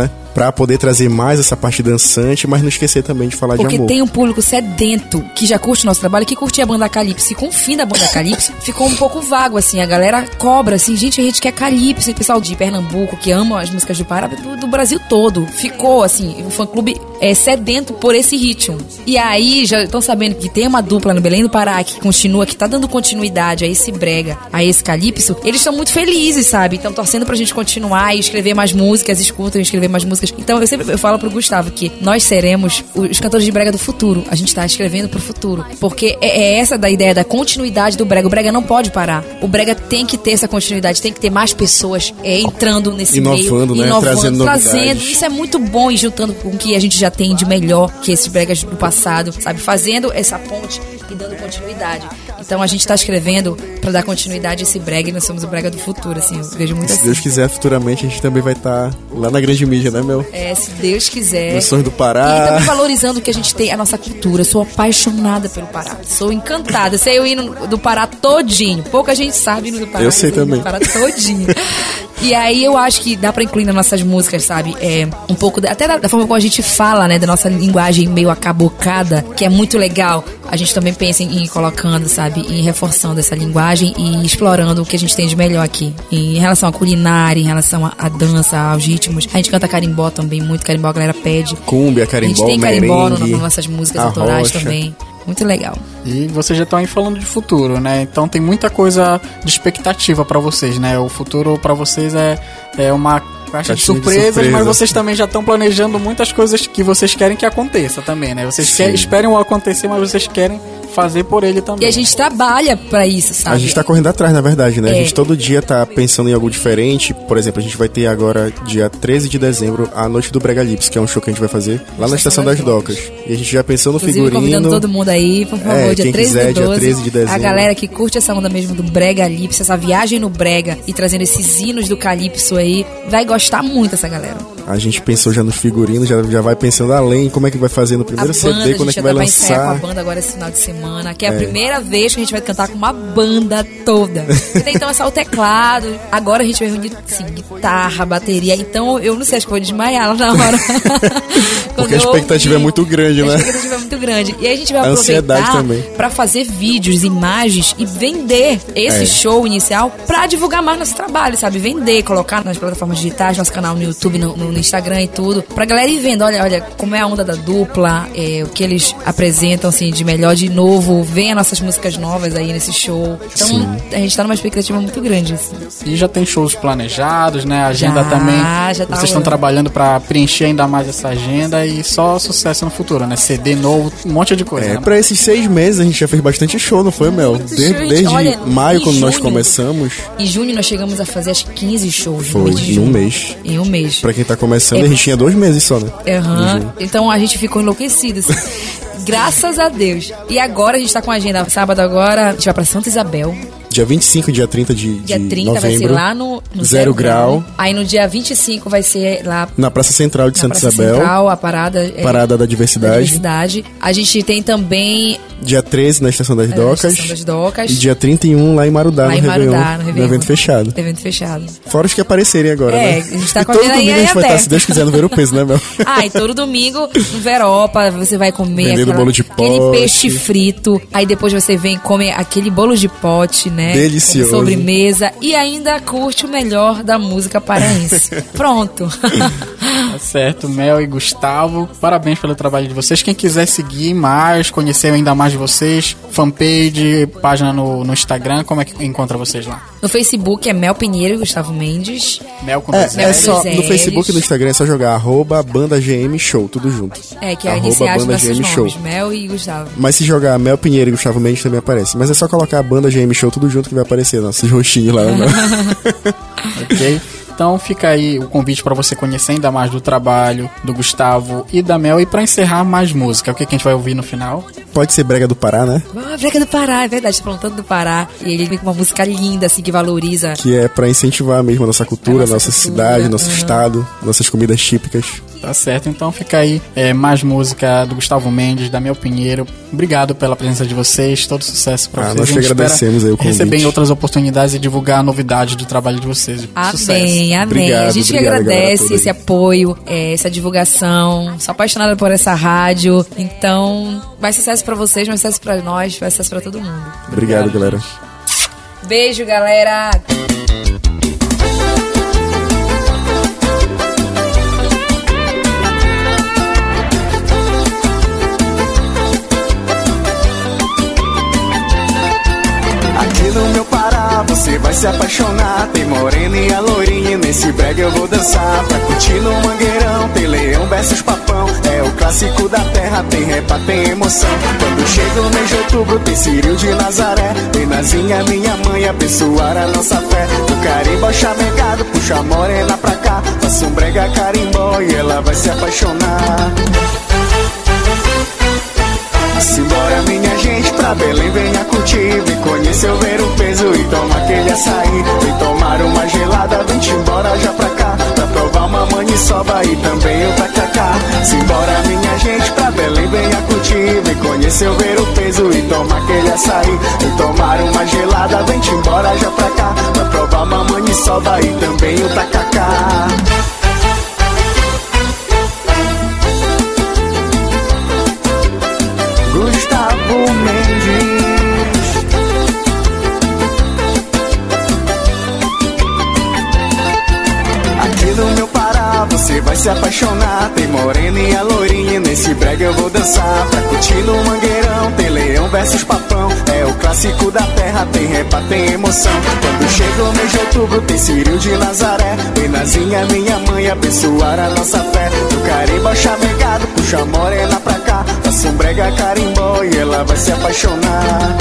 pra poder trazer mais essa parte dançante, mas não esquecer também de falar Porque de amor. Porque tem um público sedento que já curte o nosso trabalho, que curtia a banda Calypso. E com o fim da banda Calypso, ficou um pouco vago, assim. A galera cobra, assim, gente, a gente quer Calypso. E o pessoal de Pernambuco, que ama as músicas do Pará, do, do Brasil todo. Ficou, assim, o fã-clube é sedento por esse ritmo. E aí, já estão sabendo que tem uma dupla no Belém do Pará que continua, que tá dando continuidade a esse brega, a esse Calypso. Eles estão muito felizes, sabe? Estão torcendo pra gente continuar e escrever mais músicas, escutam e escrever mais músicas. Então, eu sempre eu falo pro Gustavo que nós seremos os cantores de brega do futuro. A gente tá escrevendo pro futuro. Porque é, é essa da ideia da continuidade do brega. O brega não pode parar. O brega tem que ter essa continuidade, tem que ter mais pessoas é, entrando nesse inovando, meio. Né? Inovando, trazendo trazendo. Isso é muito bom e juntando com o que a gente já tem de melhor que esses bregas do passado, sabe? Fazendo essa ponte e dando continuidade. Então a gente tá escrevendo pra dar continuidade a esse brega e nós somos o brega do futuro, assim. Eu vejo muito se assim. Se Deus quiser, futuramente a gente também vai estar tá lá na grande mídia, né, meu? É, se Deus quiser. No Sonho do Pará. E também valorizando o que a gente tem, a nossa cultura. Eu sou apaixonada pelo Pará. Sou encantada. Eu sei eu ir no, do Pará todinho. Pouca gente sabe no do Pará. Eu sei também. Do Pará todinho. E aí eu acho que dá pra incluir nas nossas músicas, sabe? É, um pouco, da, até da, da forma como a gente fala, né? Da nossa linguagem meio acabocada, que é muito legal. A gente também pensa em, em colocando, sabe? Em reforçando essa linguagem e explorando o que a gente tem de melhor aqui. Em relação à culinária, em relação à, à dança, aos ritmos. A gente canta carimbó também, muito carimbó, a galera pede. Cúmbia, carimbó, A gente tem carimbó merengue, nas nossas músicas autorais também. Muito legal. E vocês já estão aí falando de futuro, né? Então tem muita coisa de expectativa pra vocês, né? O futuro pra vocês é, é uma caixa de surpresas, de surpresa. Mas vocês também já estão planejando muitas coisas que vocês querem que aconteça também, né? Vocês querem, esperam acontecer, mas vocês querem fazer por ele também. E a gente trabalha pra isso, sabe? A gente tá correndo atrás, na verdade, né? É. A gente todo dia tá pensando em algo diferente. Por exemplo, a gente vai ter agora, dia treze de dezembro, a Noite do Brega Lips, que é um show que a gente vai fazer lá na Estação das Docas. E a gente já pensou no Inclusive, figurino. Convidando todo mundo aí, por favor, é, dia quem treze quiser, do doze. dia treze de dezembro. A galera que curte essa onda mesmo do Brega Lips, essa viagem no Brega e trazendo esses hinos do Calypso aí, vai gostar muito essa galera. A gente pensou já nos figurinos, já, já vai pensando além, como é que vai fazer no primeiro a C D, banda, quando é que tá vai vai lançar. Com a banda agora esse final de semana, que é a é. primeira vez que a gente vai cantar com uma banda toda. Até então é só o teclado, agora a gente vai reunir assim, guitarra, bateria, então eu não sei, acho que eu vou desmaiar lá na hora. Porque a expectativa ouvi, é muito grande, né? A expectativa é muito grande. E aí a gente vai a aproveitar também. pra fazer vídeos, imagens e vender esse é. show inicial pra divulgar mais nosso trabalho, sabe? Vender, colocar nas plataformas digitais, nosso canal no YouTube, no, no Instagram e tudo, pra galera ir vendo, olha, olha como é a onda da dupla, é, o que eles apresentam, assim, de melhor de novo, vem as nossas músicas novas aí nesse show. Então, Sim. a gente tá numa expectativa muito grande, assim. E já tem shows planejados, né? A agenda já, também. Já tá Vocês estão trabalhando pra preencher ainda mais essa agenda e só sucesso no futuro, né? C D novo, um monte de coisa. É, né? pra esses seis meses a gente já fez bastante show, não foi, Mel? De, show, desde olha, maio, quando junho, nós começamos. Em junho nós chegamos a fazer acho que quinze shows. Foi, em um mês. Em um mês. Pra quem tá começando, é, a gente tinha dois meses só, né? Aham. Uhum. Então a gente ficou enlouquecido, assim. Graças a Deus. E agora a gente tá com a agenda. Sábado agora, a gente vai pra Santa Isabel. Dia vinte e cinco, dia trinta de, dia de trinta novembro. Vai ser lá no, no Zero, Zero grau. grau. Aí no dia vinte e cinco vai ser lá... Na Praça Central de na Santa Praça Isabel. Central, a parada... Parada é, da diversidade. da diversidade. A gente tem também... Dia treze na Estação das é, Docas. Na Estação das Docas. E dia trinta e um lá em Marudá, lá no, em Marudá Réveillon, no Réveillon. No evento fechado. Evento fechado. Fora os que aparecerem agora, é, né? a gente tá e com todo a domingo a gente vai até. estar, se Deus quiser, no Ver o Peso, né, Mel? Ah, e todo domingo no Veropa você vai comer aquela, bolo de pote. Aquele peixe frito. Aí depois você vem e come aquele bolo de pote, né? Delicioso. Com sobremesa. E ainda curte o melhor da música paraense. Pronto. Tá certo, Mel e Gustavo, parabéns pelo trabalho de vocês. Quem quiser seguir mais, conhecer ainda mais de vocês, fanpage, página no, no Instagram, como é que encontra vocês lá? No Facebook é Mel Pinheiro e Gustavo Mendes. Mel com é, dois é só, L's. no Facebook e no Instagram é só jogar arroba banda G M Show, tudo junto. É, que é arroba iniciais banda nossos G M nomes, Show. Mel e Gustavo. Mas se jogar Mel Pinheiro e Gustavo Mendes também aparece. Mas é só colocar a banda G M Show tudo junto que vai aparecer nossos roxinhos lá. Ok? Então fica aí o convite para você conhecer ainda mais do trabalho do Gustavo e da Mel. E para encerrar, mais música. O que, que a gente vai ouvir no final? pode ser brega do Pará, né? Ah, brega do Pará, é verdade, tá falando tanto do Pará. E ele vem com uma música linda, assim, que valoriza. Que é pra incentivar mesmo a nossa cultura, a nossa, nossa cultura, cidade, nosso uhum. estado, nossas comidas típicas. Tá certo, então fica aí é, mais música do Gustavo Mendes, da Mel Pinheiro. Obrigado pela presença de vocês, todo sucesso pra ah, vocês. Nós que agradecemos aí o convite. Receber outras oportunidades e divulgar a novidade do trabalho de vocês. Amém, sucesso. amém. Obrigado, a gente que obrigado, agradece esse apoio, é, essa divulgação. Sou apaixonada por essa rádio. Então, mais sucesso pra vocês, mais sucesso pra nós, mais sucesso pra todo mundo. Obrigado, obrigado galera. Beijo, galera. No meu Pará você vai se apaixonar. Tem morena e a loirinha, nesse brega eu vou dançar. Pra curtir no Mangueirão, tem leão versus papão. É o clássico da terra, tem repa, tem emoção. Quando chega o mês de outubro, tem Ciril de Nazaré. Tem Nazinha, minha mãe, abençoar a nossa fé. Do carimbó chamegado, puxa a morena pra cá. Faça um brega carimbó e ela vai se apaixonar. Simbora minha gente, pra Belém venha curtir. Vem conhecer o ver o peso e toma aquele açaí. Vem tomar uma gelada, vem-te embora já pra cá. Pra provar uma maniçoba e também o tacacá. Simbora minha gente, pra Belém venha curtir. Vem conhecer o ver o peso e toma aquele açaí. Vem tomar uma gelada, vem-te embora já pra cá. Pra provar uma maniçoba e também o tacacá. Gustavo Mendes. Aqui no meu Pará você vai se apaixonar. Tem morena e a loirinha, nesse brega eu vou dançar. Pra curtir no Mangueirão, tem leão versus papão. É o clássico da terra, tem repa, tem emoção. Quando chega o mês de outubro, tem Ciril de Nazaré. Tem Nazinha, minha mãe, abençoar a nossa fé. Do carimbó chamegado, puxa a morena pra cá. Faça um brega carimbó e ela vai se apaixonar.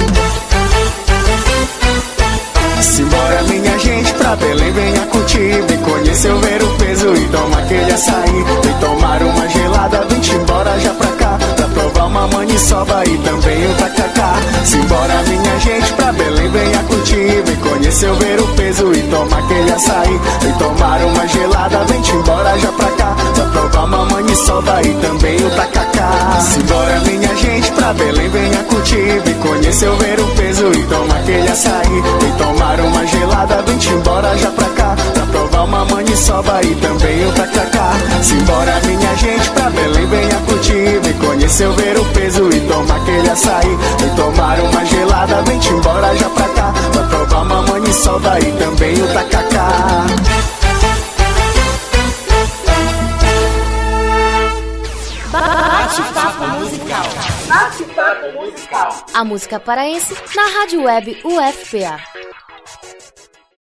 Simbora minha gente, pra Belém venha curtir. Vem conhecer o ver o peso e toma aquele açaí. Vem tomar uma gelada, vem-te embora já pra cá. Pra provar uma maniçoba e também o tacacá. Simbora minha gente, pra Belém venha curtir. Vem conhecer o ver o peso e toma aquele açaí. Vem tomar uma gelada, vem-te embora já pra cá. Pra provar uma maniçoba e também o tacacá. Simbora minha gente, pra Belém venha curtir. Vem conhecer o ver o peso e toma aquele açaí. Vem tomar uma gelada, vem-te embora já pra cá. Pra provar uma maniçoba e também o tacacá. Simbora minha gente, pra Belém venha curtir. Vem conhecer o ver o peso e toma aquele açaí. Vem tomar uma gelada, vem-te embora já pra cá. Pra provar uma maniçoba e também o tacacá. Bate-papo musical. Bate-papo musical. A música paraense na Rádio Web U F P A.